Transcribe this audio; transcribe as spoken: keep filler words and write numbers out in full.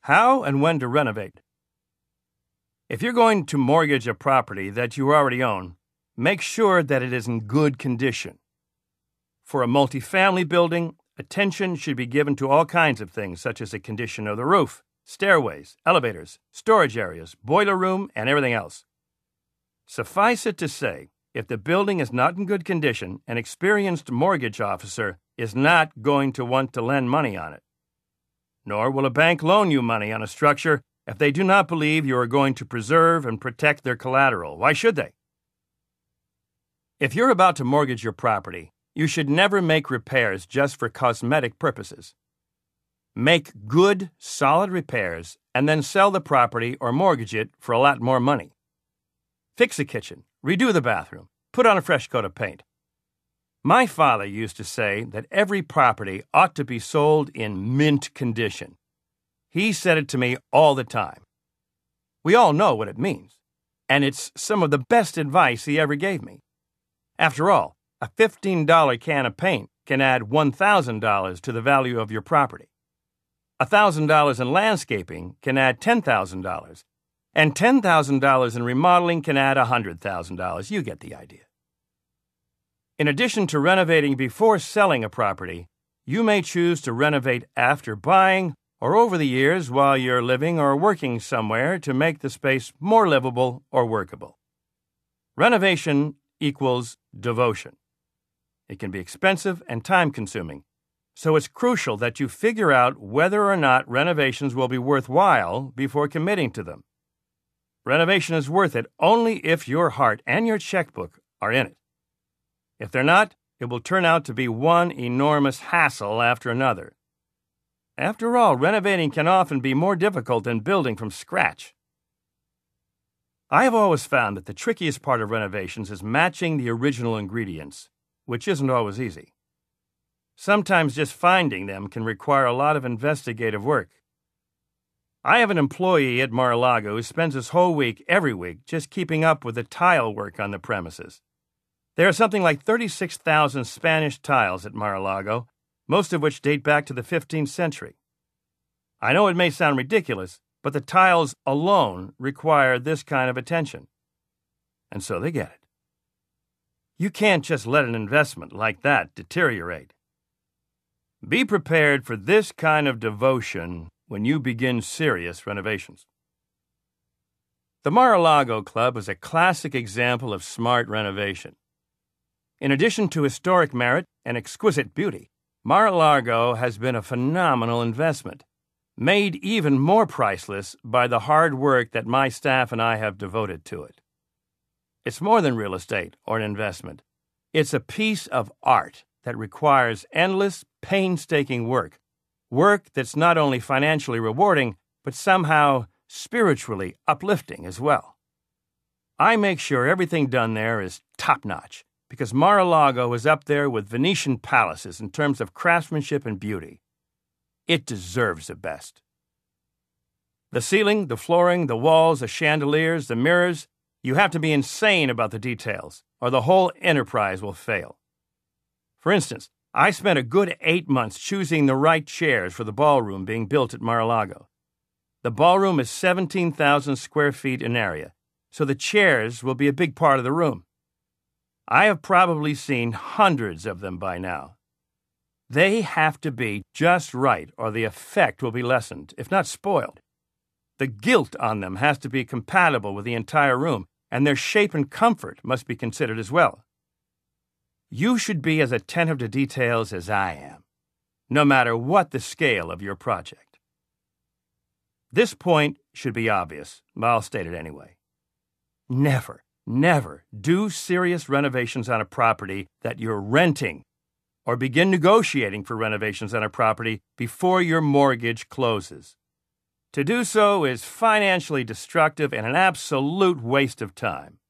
How and when to renovate. If you're going to mortgage a property that you already own, make sure that it is in good condition. For a multifamily building, attention should be given to all kinds of things such as the condition of the roof, stairways, elevators, storage areas, boiler room, and everything else. Suffice it to say, if the building is not in good condition, an experienced mortgage officer is not going to want to lend money on it. Nor will a bank loan you money on a structure if they do not believe you are going to preserve and protect their collateral. Why should they? If you're about to mortgage your property, you should never make repairs just for cosmetic purposes. Make good, solid repairs and then sell the property or mortgage it for a lot more money. Fix the kitchen, redo the bathroom, put on a fresh coat of paint. My father used to say that every property ought to be sold in mint condition. He said it to me all the time. We all know what it means, and it's some of the best advice he ever gave me. After all, a fifteen dollar can of paint can add one thousand dollars to the value of your property. one thousand dollars in landscaping can add ten thousand dollars, and ten thousand dollars in remodeling can add one hundred thousand dollars. You get the idea. In addition to renovating before selling a property, you may choose to renovate after buying or over the years while you're living or working somewhere to make the space more livable or workable. Renovation equals devotion. It can be expensive and time-consuming, so it's crucial that you figure out whether or not renovations will be worthwhile before committing to them. Renovation is worth it only if your heart and your checkbook are in it. If they're not, it will turn out to be one enormous hassle after another. After all, renovating can often be more difficult than building from scratch. I have always found that the trickiest part of renovations is matching the original ingredients, which isn't always easy. Sometimes just finding them can require a lot of investigative work. I have an employee at Mar-a-Lago who spends his whole week every week just keeping up with the tile work on the premises. There are something like thirty-six thousand Spanish tiles at Mar-a-Lago, most of which date back to the fifteenth century. I know it may sound ridiculous, but the tiles alone require this kind of attention. And so they get it. You can't just let an investment like that deteriorate. Be prepared for this kind of devotion when you begin serious renovations. The Mar-a-Lago Club is a classic example of smart renovation. In addition to historic merit and exquisite beauty, Mar-a-Lago has been a phenomenal investment, made even more priceless by the hard work that my staff and I have devoted to it. It's more than real estate or an investment. It's a piece of art that requires endless, painstaking work, work that's not only financially rewarding, but somehow spiritually uplifting as well. I make sure everything done there is top-notch, because Mar-a-Lago is up there with Venetian palaces in terms of craftsmanship and beauty. It deserves the best. The ceiling, the flooring, the walls, the chandeliers, the mirrors, you have to be insane about the details, or the whole enterprise will fail. For instance, I spent a good eight months choosing the right chairs for the ballroom being built at Mar-a-Lago. The ballroom is seventeen thousand square feet in area, so the chairs will be a big part of the room. I have probably seen hundreds of them by now. They have to be just right, or the effect will be lessened, if not spoiled. The gilt on them has to be compatible with the entire room, and their shape and comfort must be considered as well. You should be as attentive to details as I am, no matter what the scale of your project. This point should be obvious, but I'll state it anyway. Never, never do serious renovations on a property that you're renting, or begin negotiating for renovations on a property before your mortgage closes. To do so is financially destructive and an absolute waste of time.